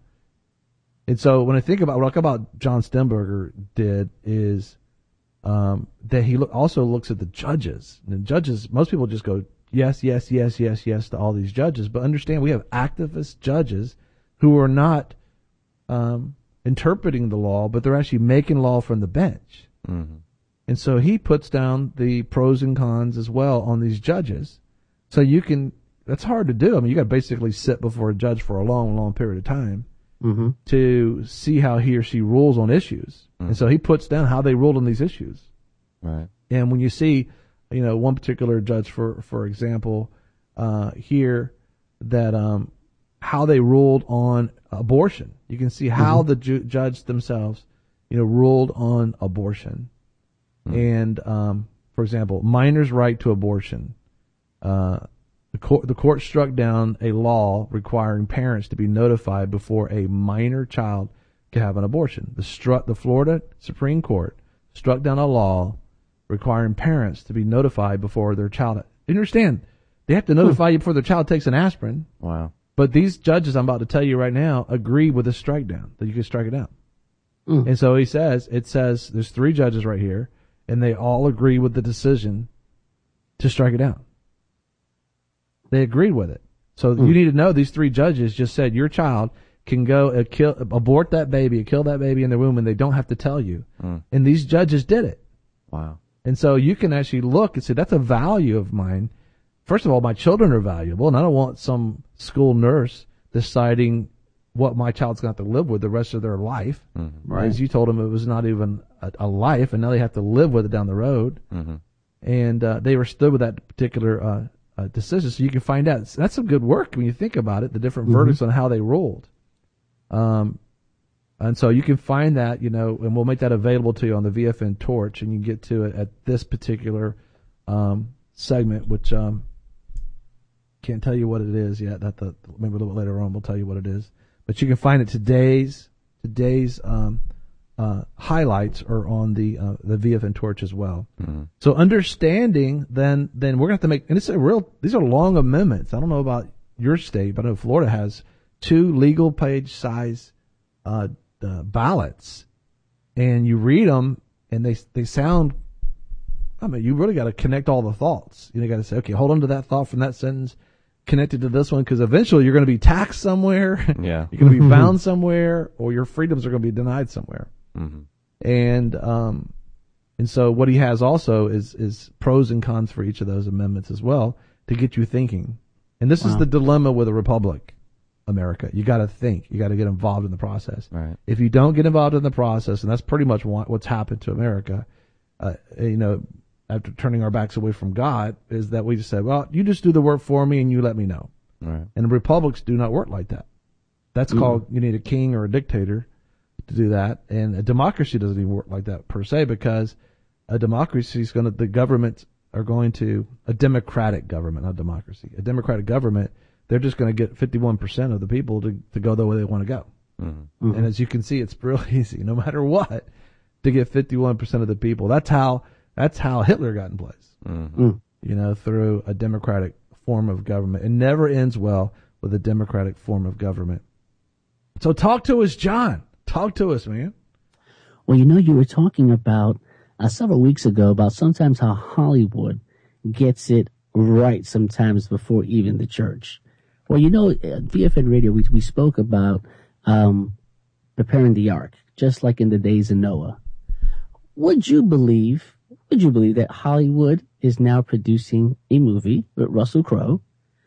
And so when I think about, what I talk about John Stemberger did is um, that he look, also looks at the judges. And the judges, most people just go, yes, yes, yes, yes, yes to all these judges. But understand, we have activist judges who are not um, interpreting the law, but they're actually making law from the bench. Mm-hmm. And so he puts down the pros and cons as well on these judges. So you can, that's hard to do. I mean, you got to basically sit before a judge for a long, long period of time Mm-hmm. to see how he or she rules on issues. Mm-hmm. And so he puts down how they ruled on these issues. Right. And when you see, you know, one particular judge, for, for example, uh, here, that, um, how they ruled on abortion, you can see how Mm-hmm. the ju- judge themselves, you know, ruled on abortion. Mm-hmm. And, um, for example, minors' right to abortion. Uh, the court, the court struck down a law requiring parents to be notified before a minor child could have an abortion. The, stru- the Florida Supreme Court struck down a law requiring parents to be notified before their child. You understand? They have to notify you before their child takes an aspirin. Wow. But these judges I'm about to tell you right now agree with the strike down, that you can strike it down. Mm. And so he says, it says, there's three judges right here, and they all agree with the decision to strike it down. They agreed with it. So Mm. you need to know these three judges just said your child can go uh, kill, abort that baby, kill that baby in the womb, and they don't have to tell you. Mm. And these judges did it. Wow. And so you can actually look and say, that's a value of mine. First of all, my children are valuable, and I don't want some school nurse deciding what my child's going to have to live with the rest of their life. Mm-hmm. Right. As you told them, it was not even a, a life, and now they have to live with it down the road. Mm-hmm. And uh, they were stood with that particular uh, uh, decision, so you can find out. That's some good work when you think about it, the different Mm-hmm. verdicts on how they ruled. Um, and so you can find that, you know, and we'll make that available to you on the V F N Torch, and you can get to it at this particular um, segment, which um, can't tell you what it is yet. That the maybe a little bit later on we'll tell you what it is. But you can find it today's today's um, uh, highlights are on the uh, the V F N Torch as well. Mm-hmm. So understanding, then then we're gonna have to make, and it's a real. These are long amendments. I don't know about your state, but I know Florida has two legal page size uh, uh, ballots, and you read them, and they they sound. I mean, you really got to connect all the thoughts. You know, got to say, okay, hold on to that thought from that sentence, connected to this one, because eventually you're going to be taxed somewhere. Yeah. You're going to be bound somewhere, or your freedoms are going to be denied somewhere. Mm-hmm. And um, and so what he has also is is pros and cons for each of those amendments as well to get you thinking. And this Wow. is the dilemma with a republic, America. You got to think. You got to get involved in the process. Right. If you don't get involved in the process, and that's pretty much what, what's happened to America, uh, you know, after turning our backs away from God, is that we just said, well, you just do the work for me and you let me know. Right. And republics do not work like that. That's Mm. called, you need a king or a dictator to do that. And a democracy doesn't even work like that per se, because a democracy is going to, the governments are going to, a democratic government, not democracy, a democratic government, they're just going to get fifty-one percent of the people to, to go the way they want to go. Mm-hmm. And as you can see, it's real easy, no matter what, to get fifty-one percent of the people. That's how, that's how Hitler got in place. Mm-hmm. Mm. You know, through a democratic form of government. It never ends well with a democratic form of government. So talk to us, John. Talk to us, man. Well, you know, you were talking about uh, several weeks ago about sometimes how Hollywood gets it right sometimes before even the church. Well, you know, at V F N Radio, we, we spoke about um, preparing the ark, just like in the days of Noah. Would you believe, would you believe that Hollywood is now producing a movie with Russell Crowe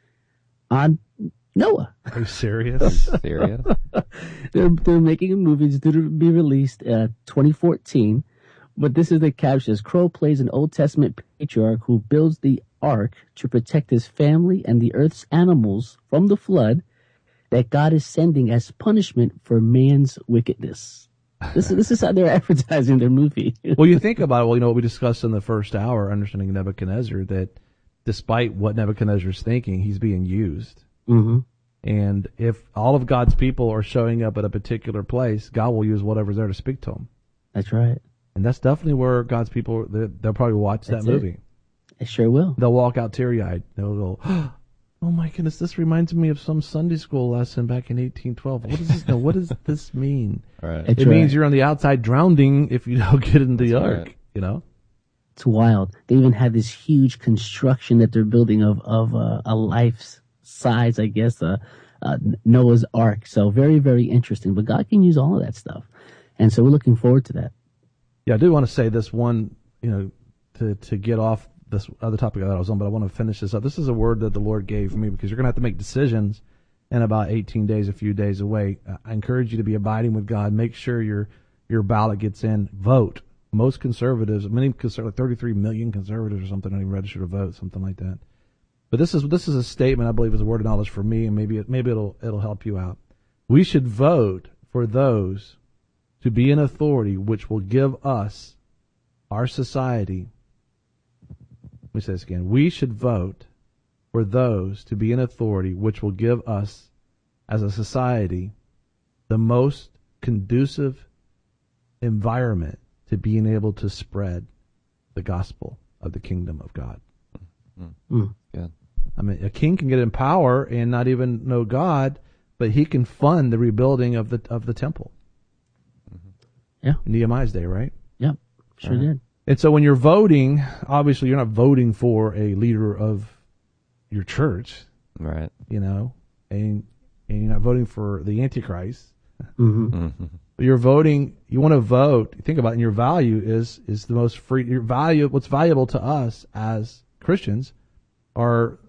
on Noah? Are you serious? Serious? they're they're making a movie. It's due to be released uh, twenty fourteen, but this is the caption: Crowe plays an Old Testament patriarch who builds the ark to protect his family and the earth's animals from the flood that God is sending as punishment for man's wickedness. This is this is how they're advertising their movie. Well, you think about it. Well, you know what we discussed in the first hour, understanding Nebuchadnezzar, that despite what Nebuchadnezzar's thinking, he's being used. Mm-hmm. And if all of God's people are showing up at a particular place, God will use whatever's there to speak to them. That's right. And that's definitely where God's people, they- they'll probably watch That's that it. movie. I sure will. They'll walk out teary-eyed. They'll go, oh my goodness, this reminds me of some Sunday school lesson back in eighteen twelve. What does this know? What does this mean? Right. That's It right. means you're on the outside drowning if you don't get in the That's ark, right. you know? It's wild. They even have this huge construction that they're building of of uh, a life size, I guess, a uh, Noah's Ark. So very, very interesting. But God can use all of that stuff. And so we're looking forward to that. Yeah, I do want to say this one, you know, to, to get off this other topic that I was on, but I want to finish this up. This is a word that the Lord gave me because you're going to have to make decisions in about eighteen days, a few days away. I encourage you to be abiding with God. Make sure your your ballot gets in. Vote. Most conservatives, many conservatives, thirty-three million conservatives or something, don't even register to vote, something like that. But this is this is a statement I believe is a word of knowledge for me, and maybe it, maybe it'll it'll help you out. We should vote for those to be in authority, which will give us, our society. Let me say this again. We should vote for those to be in authority, which will give us, as a society, the most conducive environment to being able to spread the gospel of the kingdom of God. Mm-hmm. Mm. Good. I mean, a king can get in power and not even know God, but he can fund the rebuilding of the of the temple. Mm-hmm. Yeah. Nehemiah's day, right? Yep. Sure right. did. And so when you're voting, obviously you're not voting for a leader of your church, right? You know, and and you're not voting for the Antichrist. Mm-hmm. Mm-hmm. But you're voting. You want to vote. You think about it, and your value is is the most free. Your value, what's valuable to us as Christians, are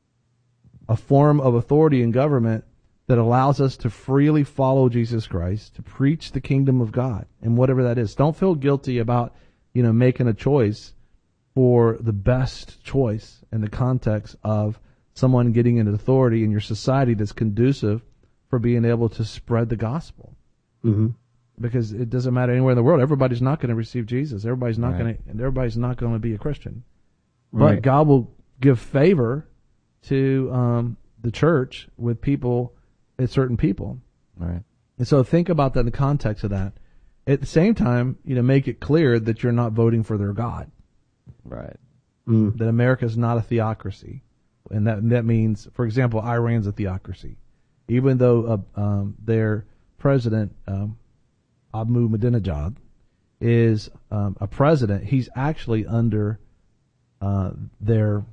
a form of authority in government that allows us to freely follow Jesus Christ, to preach the kingdom of God, and whatever that is. Don't feel guilty about, you know, making a choice for the best choice in the context of someone getting into authority in your society that's conducive for being able to spread the gospel. Mm-hmm. Because it doesn't matter anywhere in the world. Everybody's not going to receive Jesus. Everybody's not Right. going to, and everybody's not going to be a Christian. Right. But God will give favor to um, the church with people, with certain people. Right. And so think about that in the context of that. At the same time, you know, make it clear that you're not voting for their God. Right. Mm. That America is not a theocracy, and that that means, for example, Iran's a theocracy, even though uh, um, their president um, Ahmadinejad is um, a president. He's actually under uh, their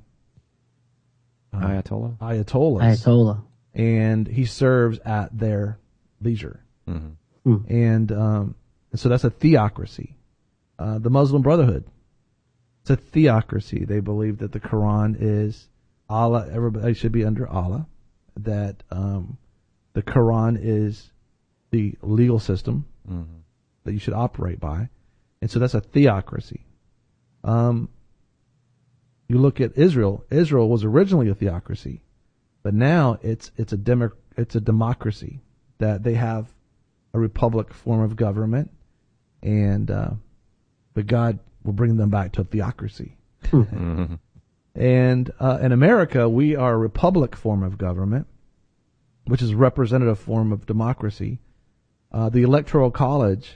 uh, Ayatollah. Ayatollahs, Ayatollah. and he serves at their leisure, Mm-hmm. Mm. and um, so that's a theocracy. Uh, the Muslim Brotherhood. It's a theocracy. They believe that the Quran is Allah. Everybody should be under Allah. That um, the Quran is the legal system Mm-hmm. that you should operate by, and so that's a theocracy. Um, you look at Israel. Israel was originally a theocracy, but now it's it's a demo, it's a democracy. That they have a republic form of government, and uh, but God will bring them back to a theocracy. Mm-hmm. And uh, in America, we are a republic form of government, which is a representative form of democracy. Uh, the Electoral College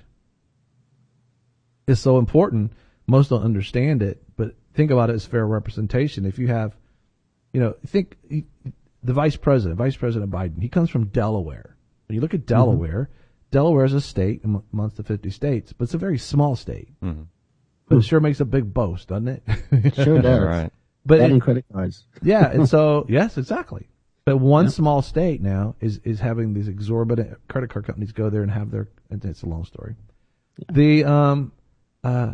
is so important. Most don't understand it, but think about it as fair representation. If you have, you know, think the vice president, Vice President Biden, he comes from Delaware. When you look at Delaware, mm-hmm. Delaware is a state amongst the fifty states, but it's a very small state. Mm-hmm. But it sure makes a big boast, doesn't it? Sure does. Right. But That it, and credit cards. yeah, and so yes, exactly. But one yeah. small state now is is having these exorbitant credit card companies go there and have their. And it's a long story. Yeah. The um, uh,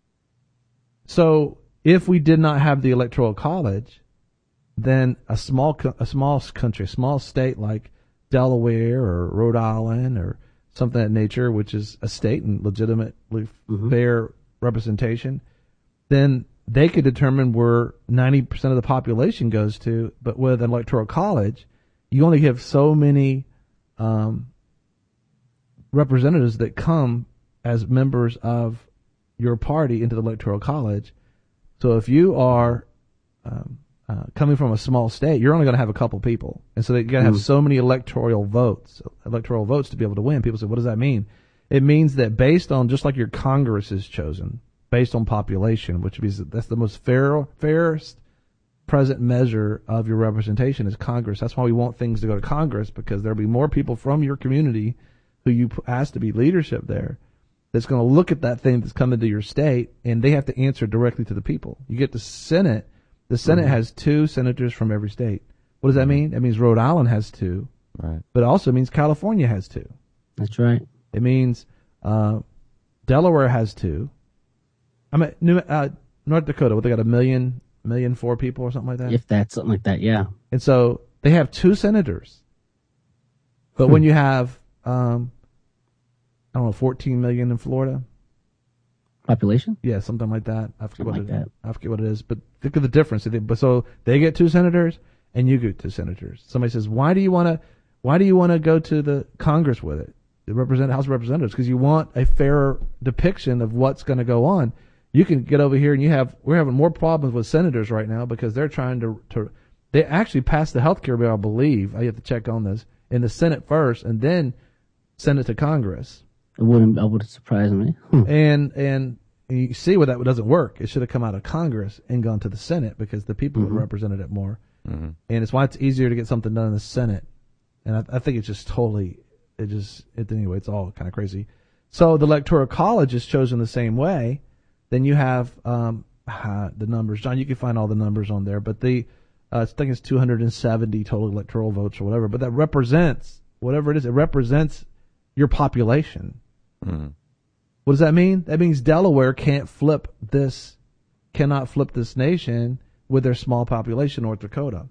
so if we did not have the Electoral College, then a small a small country, a small state like Delaware or Rhode Island or something of that nature, which is a state and legitimately mm-hmm. fair representation, then they could determine where ninety percent of the population goes to. But with an Electoral College, you only have so many um, representatives that come as members of your party into the Electoral College. So if you are um, uh, coming from a small state, you're only going to have a couple people. And so you got to have mm. so many electoral votes, electoral votes to be able to win. People say, what does that mean? It means that based on, just like your Congress is chosen, based on population, which means that that's the most fair, fairest present measure of your representation is Congress. That's why we want things to go to Congress, because there'll be more people from your community who you ask to be leadership there that's going to look at that thing that's coming to your state, and they have to answer directly to the people. You get the Senate. The Senate mm-hmm. has two senators from every state. What does that mean? That means Rhode Island has two, Right. But it also means California has two. That's right. It means uh, Delaware has two. I mean, New, uh, North Dakota, what, they got a million, million four people or something like that? If that's something like that, yeah. And so they have two senators. But Hmm. when you have, um, I don't know, fourteen million in Florida. Population? Yeah, something like that. I forget Something what like it is. that. I forget what it is. But think of the difference. They- But so they get two senators and you get two senators. Somebody says, why do you want to, why do you want to go to the Congress with it? The represent House of Representatives, because you want a fairer depiction of what's going to go on. You can get over here and you have, we're having more problems with senators right now because they're trying to, to they actually passed the health care bill, I believe. I have to check on this, in the Senate first and then send it to Congress. It wouldn't, it wouldn't surprise me. Hmm. And, and you see where that doesn't work. It should have come out of Congress and gone to the Senate because the people Mm-hmm. would have represented it more. Mm-hmm. And it's why it's easier to get something done in the Senate. And I, I think it's just totally, it just, it, anyway, it's all kind of crazy. So the Electoral College is chosen the same way. Then you have um, uh, the numbers. John, you can find all the numbers on there. But the, uh, I think it's two hundred seventy total electoral votes or whatever. But that represents, whatever it is, it represents your population. Mm-hmm. What does that mean? That means Delaware can't flip this, cannot flip this nation with their small population, North Dakota.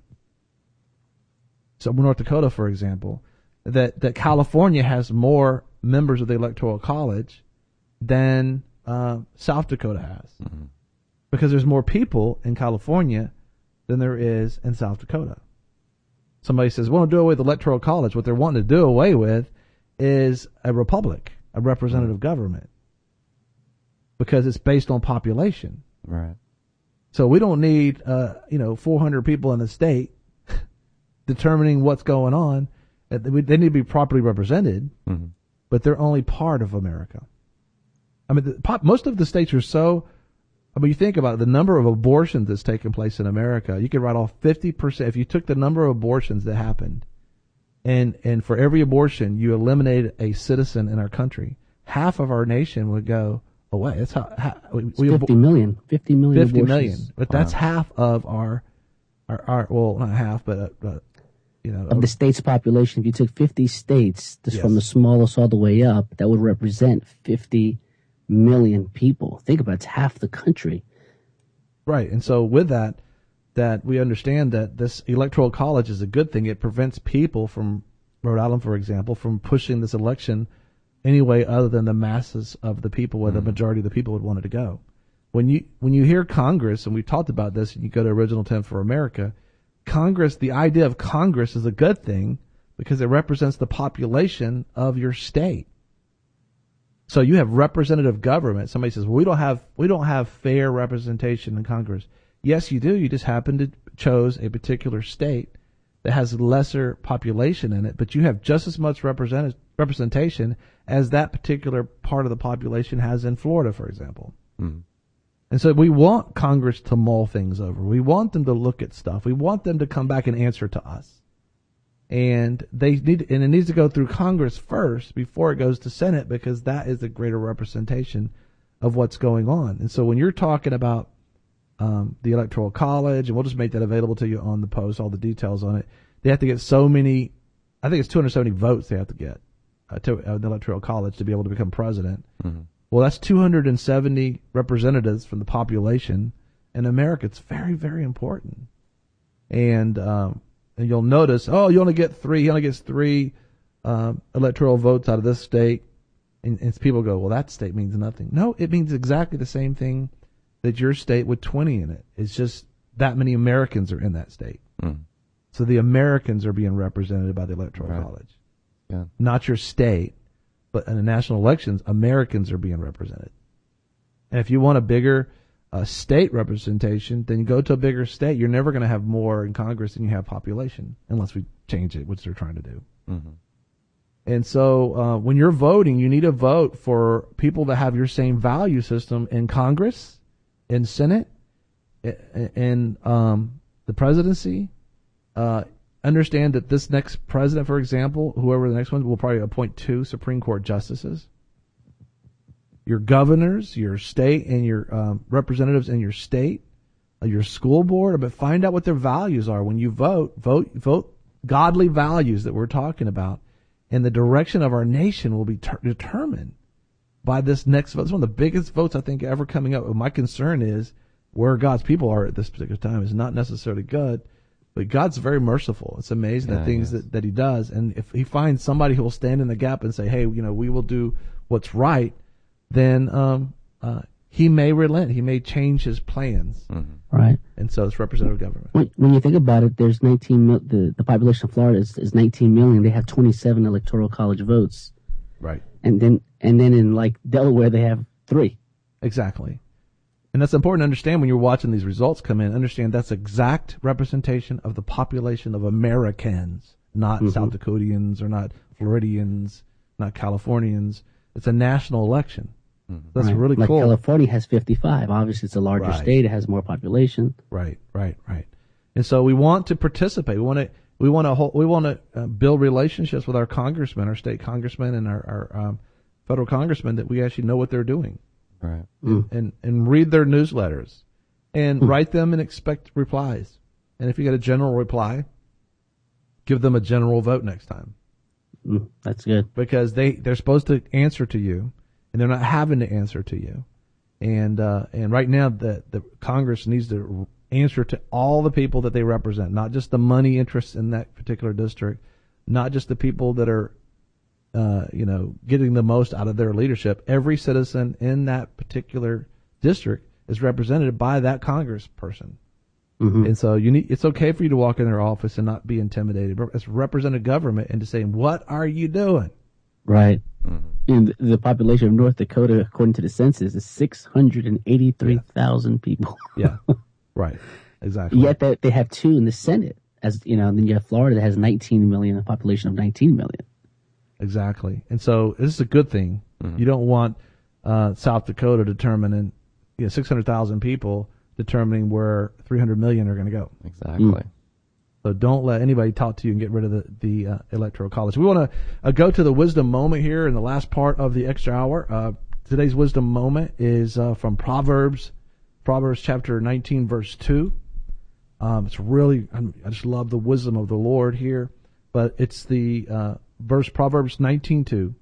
So North Dakota, for example, that, that California has more members of the Electoral College than uh, South Dakota has. Mm-hmm. Because there's more people in California than there is in South Dakota. Somebody says, we want to do away with the Electoral College. What they're wanting to do away with is a republic, a representative mm-hmm. government. Because it's based on population. Right. So we don't need, uh, you know, four hundred people in the state determining what's going on. They need to be properly represented, mm-hmm. but they're only part of America. I mean, the, pop, most of the states are so, I mean, you think about it, the number of abortions that's taken place in America, you could write off fifty percent. If you took the number of abortions that happened, and, and for every abortion, you eliminated a citizen in our country, half of our nation would go away. That's how, how we, we fifty million. fifty million fifty abortions. million. But that's wow. half of our, our, our, well, not half, but, uh, uh, you know. Of the state's population, if you took fifty states, just yes. from the smallest all the way up, that would represent fifty million people. Think about it, it's half the country. Right. And so with that, that we understand that this electoral college is a good thing. It prevents people from, Rhode Island, for example, from pushing this election any way other than the masses of the people, where mm-hmm. the majority of the people would want it to go. When you when you hear Congress, and we talked about this, and you go to Original Intent for America, Congress, the idea of Congress is a good thing because it represents the population of your state. So you have representative government. Somebody says, well, we don't have we don't have fair representation in Congress. Yes, you do. You just happen to chose a particular state that has lesser population in it, but you have just as much represent, representation as that particular part of the population has in Florida, for example. Mm-hmm. And so we want Congress to mull things over. We want them to look at stuff. We want them to come back and answer to us. And they need, and it needs to go through Congress first before it goes to Senate, because that is a greater representation of what's going on. And so when you're talking about um, the Electoral College, and we'll just make that available to you on the post, all the details on it, they have to get so many, I think it's two hundred seventy votes they have to get uh, to uh, the Electoral College to be able to become president. Mm-hmm. Well, that's two hundred seventy representatives from the population in America. It's very, very important. And, um, and you'll notice, oh, you only get three, he only gets three um, electoral votes out of this state. And, and people go, well, that state means nothing. No, it means exactly the same thing that your state with twenty in it. It's just that many Americans are in that state. Mm. So the Americans are being represented by the Electoral Right. College. Yeah. Not your state, but in the national elections, Americans are being represented. And if you want a bigger uh, state representation, then you go to a bigger state. You're never going to have more in Congress than you have population, unless we change it, which they're trying to do. Mm-hmm. And so uh, when you're voting, you need to vote for people that have your same value system in Congress, in Senate, in um, the presidency. Uh, understand that this next president, for example, whoever the next one, will probably appoint two Supreme Court justices. Your governors, your state, and your um, representatives in your state, uh, your school board, but find out what their values are when you vote. Vote, vote godly values that we're talking about, and the direction of our nation will be ter- determined by this next vote. It's one of the biggest votes I think ever coming up. My concern is where God's people are at this particular time is not necessarily good, but God's very merciful. It's amazing Yeah, the things yes. that, that he does. And if he finds somebody who will stand in the gap and say, hey, you know, we will do what's right, then um, uh, he may relent. He may change his plans. Mm-hmm. Right. And so it's representative government. When, when you think about it, there's nineteen mil- the, the population of Florida is, is nineteen million. They have twenty-seven electoral college votes. Right. And then, and then in like Delaware, they have three. Exactly. And that's important to understand when you're watching these results come in. Understand that's exact representation of the population of Americans, not Mm-hmm. South Dakotians or not Floridians, not Californians. It's a national election. That's Right. really like cool. California has fifty-five. Obviously, it's a larger Right. state. It has more population. Right, right, right. And so we want to participate. We want to, we want to, hold, we want to uh, build relationships with our congressmen, our state congressmen, and our, our um, federal congressmen that we actually know what they're doing. Right. And, and, and read their newsletters and Mm. write them and expect replies. And if you get a general reply, give them a general vote next time. Mm, that's good. Because they, they're supposed to answer to you, and they're not having to answer to you. And uh, and right now, the, the Congress needs to answer to all the people that they represent, not just the money interests in that particular district, not just the people that are, uh, you know, getting the most out of their leadership. Every citizen in that particular district is represented by that congressperson. Mm-hmm. And so you need, it's okay for you to walk in their office and not be intimidated. It's representative government and to say, what are you doing? Right. And the, the population of North Dakota, according to the census, is six hundred eighty-three thousand people. Yeah. Right. Exactly. Yet that they have two in the Senate. As you know, and then you have Florida that has nineteen million, a population of nineteen million. Exactly. And so this is a good thing. Mm-hmm. You don't want uh, South Dakota determining, you know, six hundred thousand people determining where three hundred million are going to go. Exactly. Mm. So don't let anybody talk to you and get rid of the, the uh, electoral college. We want to uh, go to the wisdom moment here in the last part of the extra hour. Uh, today's wisdom moment is uh, from Proverbs, Proverbs chapter nineteen, verse two. Um, it's really, I just love the wisdom of the Lord here. But it's the uh, verse Proverbs nineteen two,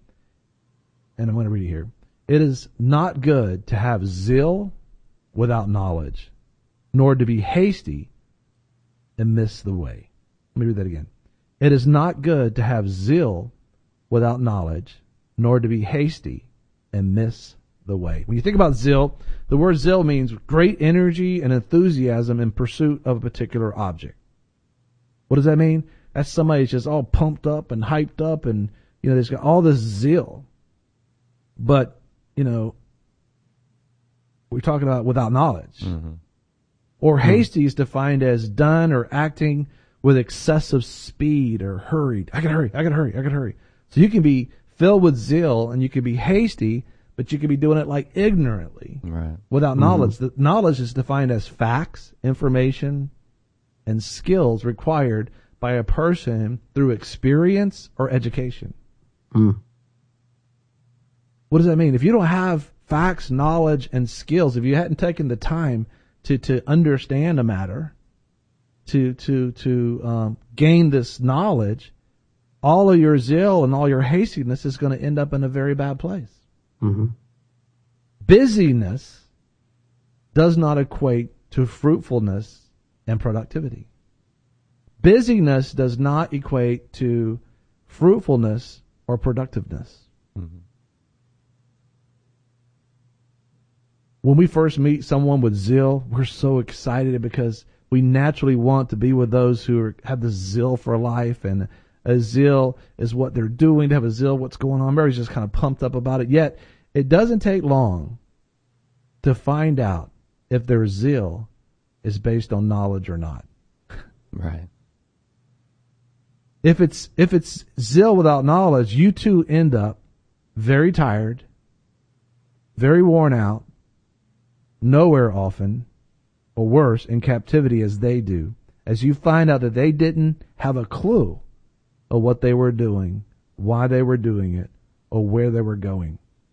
and I'm going to read it here. It is not good to have zeal without knowledge, nor to be hasty and miss the way. Let me read that again. It is not good to have zeal without knowledge, nor to be hasty and miss the way. When you think about zeal, the word zeal means great energy and enthusiasm in pursuit of a particular object. What does that mean? That's somebody who's just all pumped up and hyped up and, you know, they've got all this zeal. But, you know, we're talking about without knowledge. Mm-hmm. Or hasty is defined as done or acting with excessive speed or hurried. I gotta hurry, I gotta hurry, I gotta hurry. So you can be filled with zeal and you can be hasty, but you can be doing it like ignorantly. Right. Without Mm-hmm. knowledge. The knowledge is defined as facts, information, and skills required by a person through experience or education. Mm. What does that mean? If you don't have facts, knowledge, and skills, if you hadn't taken the time to, to understand a matter, to to to um, gain this knowledge, all of your zeal and all your hastiness is going to end up in a very bad place. Mm-hmm. Busyness does not equate to fruitfulness and productivity. Busyness does not equate to fruitfulness or productiveness. Mm-hmm. When we first meet someone with zeal, we're so excited because we naturally want to be with those who are, have the zeal for life, and a zeal is what they're doing. To have a zeal, what's going on. Everybody's just kind of pumped up about it. Yet, it doesn't take long to find out if their zeal is based on knowledge or not. Right. If it's if it's zeal without knowledge, you too end up very tired, very worn out, nowhere often, or worse, in captivity as they do, as you find out that they didn't have a clue of what they were doing, why they were doing it, or where they were going.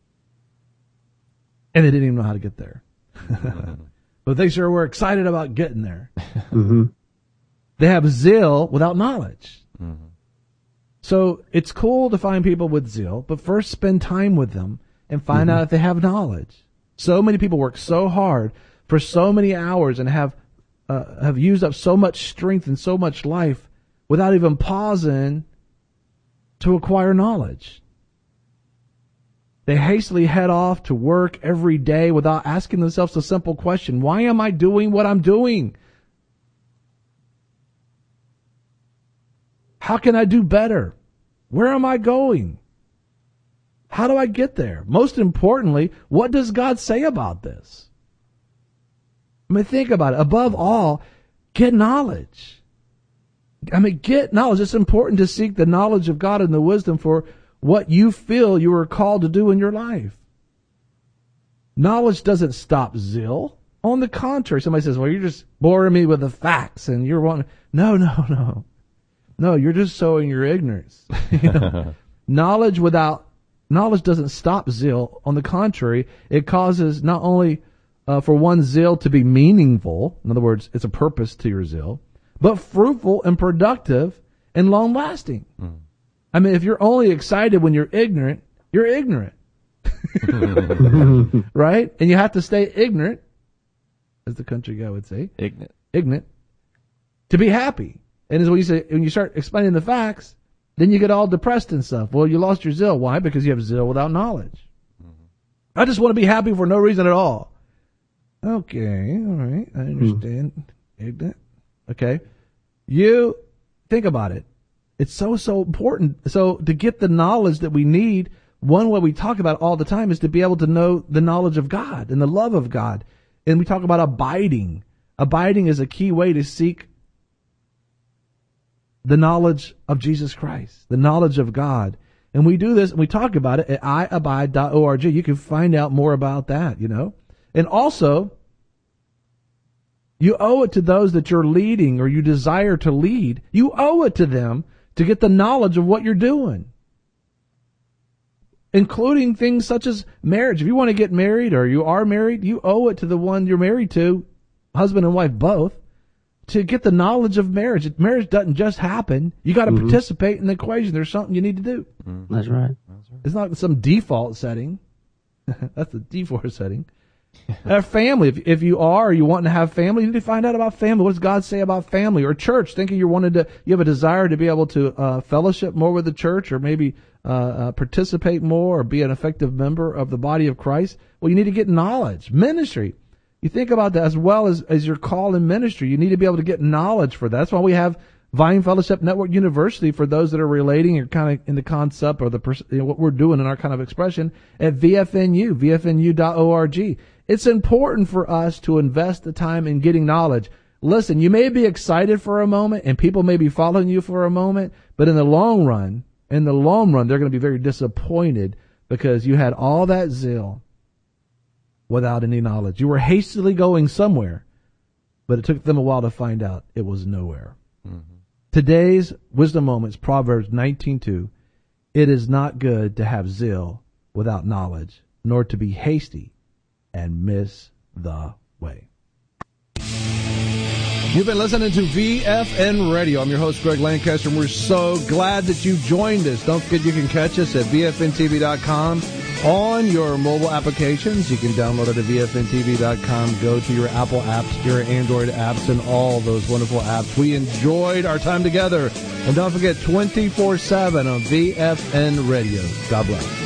And they didn't even know how to get there. But they sure were excited about getting there. Mm-hmm. They have zeal without knowledge. Mm-hmm. So it's cool to find people with zeal, but first spend time with them and find mm-hmm. out if they have knowledge. So many people work so hard for so many hours and have uh, have used up so much strength and so much life without even pausing to acquire knowledge. They hastily head off to work every day without asking themselves the simple question, why am I doing what I'm doing? How can I do better? Where am I going? How do I get there? Most importantly, what does God say about this? I mean, think about it. Above all, get knowledge. I mean, get knowledge. It's important to seek the knowledge of God and the wisdom for what you feel you are called to do in your life. Knowledge doesn't stop zeal. On the contrary, somebody says, well, you're just boring me with the facts and you're wanting. No, no, no. No, you're just sowing your ignorance. You know? Knowledge without, knowledge doesn't stop zeal. On the contrary, it causes not only uh, for one zeal to be meaningful, in other words, it's a purpose to your zeal, but fruitful and productive and long lasting. Mm. I mean, if you're only excited when you're ignorant, you're ignorant. Right? And you have to stay ignorant, as the country guy would say. Ignorant. Ignorant. To be happy. And as when you say, when you start explaining the facts, then you get all depressed and stuff. Well, you lost your zeal. Why? Because you have zeal without knowledge. Mm-hmm. I just want to be happy for no reason at all. Okay, all right, I understand. Mm. Ignorant. Okay. You think about it. It's so, so important. So to get the knowledge that we need, one way we talk about all the time is to be able to know the knowledge of God and the love of God. And we talk about abiding. Abiding is a key way to seek the knowledge of Jesus Christ, the knowledge of God. And we do this, and we talk about it at i abide dot org. You can find out more about that, you know. And also, you owe it to those that you're leading or you desire to lead. You owe it to them to get the knowledge of what you're doing, including things such as marriage. If you want to get married or you are married, you owe it to the one you're married to, husband and wife both, to get the knowledge of marriage. Marriage doesn't just happen. You got to mm-hmm. participate in the equation. There's something you need to do. Mm-hmm. That's right. It's not some default setting. That's the default setting. A family. If, if you are, or you want to have family, you need to find out about family. What does God say about family? Or church. Thinking you wanted to, you have a desire to be able to uh, fellowship more with the church, or maybe uh, uh, participate more, or be an effective member of the body of Christ. Well, you need to get knowledge. Ministry. You think about that as well as, as your call in ministry. You need to be able to get knowledge for that. That's why we have Vine Fellowship Network University for those that are relating or kind of in the concept or the you know, what we're doing in our kind of expression at V F N U, V F N U dot org. It's important for us to invest the time in getting knowledge. Listen, you may be excited for a moment and people may be following you for a moment, but in the long run, in the long run, they're going to be very disappointed because you had all that zeal without any knowledge. You were hastily going somewhere, but it took them a while to find out it was nowhere. Mm-hmm. Today's wisdom moments, Proverbs nineteen two. It is not good to have zeal without knowledge, nor to be hasty and miss the way. You've been listening to V F N Radio. I'm your host, Greg Lancaster, and we're so glad that you joined us. Don't forget you can catch us at V F N T V dot com on your mobile applications. You can download it at V F N T V dot com. Go to your Apple apps, your Android apps, and all those wonderful apps. We enjoyed our time together. And don't forget, twenty-four seven on V F N Radio. God bless.